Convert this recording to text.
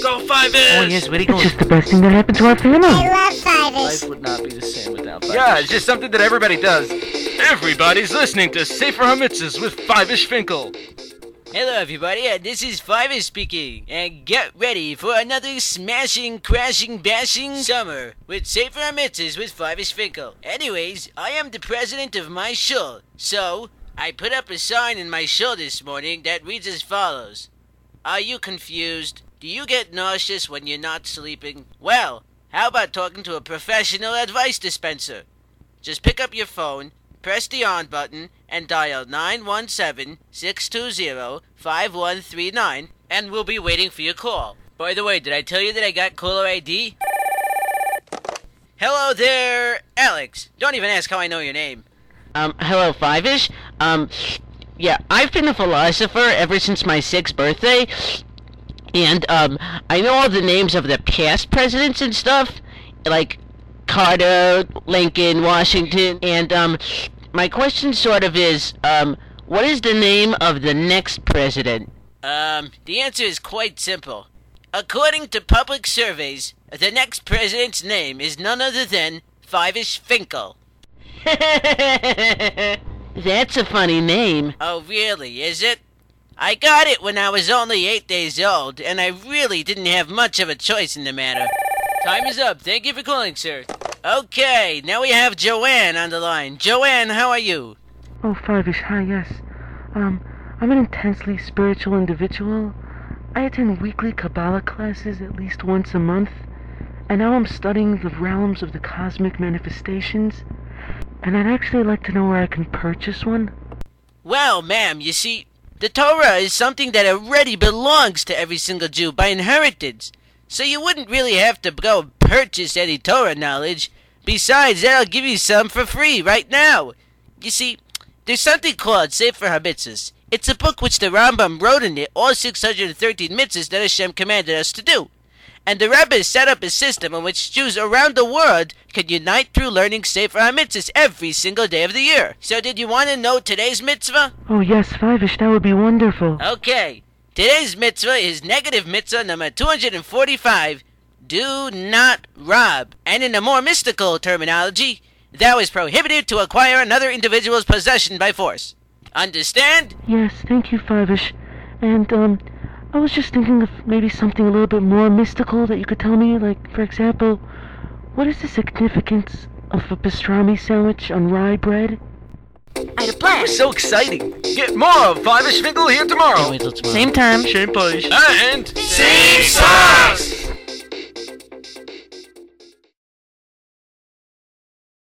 go Five-ish! Oh yes, where'd he go? It's just the best thing that happened to our family. I love Five-ish. Life would not be the same without Five-ish. Yeah, it's just something that everybody does. Everybody's listening to Safer Hamitzes with Five-ish Finkel. Hello everybody, this is Five-ish speaking, and get ready for another smashing, crashing, bashing summer with Safer Hamitzes with Five-ish Finkel. Anyways, I am the president of my shul, so I put up a sign in my shul this morning that reads as follows. Are you confused? Do you get nauseous when you're not sleeping? Well, how about talking to a professional advice dispenser? Just pick up your phone, press the on button, and dial 917-620-5139, and we'll be waiting for your call. By the way, did I tell you that I got caller ID? Hello there, Alex. Don't even ask how I know your name. Hello, Five-ish. Yeah, I've been a philosopher ever since my 6th birthday, and, I know all the names of the past presidents and stuff, like Carter, Lincoln, Washington, and, my question sort of is, what is the name of the next president? The answer is quite simple. According to public surveys, the next president's name is none other than Five-ish Finkel. That's a funny name. Oh, really, is it? I got it when I was only 8 days old, and I really didn't have much of a choice in the matter. Time is up. Thank you for calling, sir. Okay, now we have Joanne on the line. Joanne, how are you? Oh, Five-ish, hi, yes. I'm an intensely spiritual individual. I attend weekly Kabbalah classes at least once a month, and now I'm studying the realms of the cosmic manifestations, and I'd actually like to know where I can purchase one. Well, ma'am, you see, the Torah is something that already belongs to every single Jew by inheritance, so you wouldn't really have to go purchase any Torah knowledge. Besides, that'll give you some for free right now. You see, there's something called Sefer HaMitzvos. It's a book which the Rambam wrote in it all 613 mitzvahs that Hashem commanded us to do. And the Rebbe set up a system in which Jews around the world can unite through learning Sefer HaMitzvos every single day of the year. So did you want to know today's mitzvah? Oh, yes, Five-ish, that would be wonderful. Okay. Today's mitzvah is negative mitzvah number 245. Do not rob. And in a more mystical terminology, thou is prohibited to acquire another individual's possession by force. Understand? Yes, thank you, Five-ish. And, I was just thinking of maybe something a little bit more mystical that you could tell me. Like, for example, what is the significance of a pastrami sandwich on rye bread? I had a plan. So exciting. Get more of Five-ish Finkel here tomorrow. Wait till tomorrow. Same time. Same place. And... Same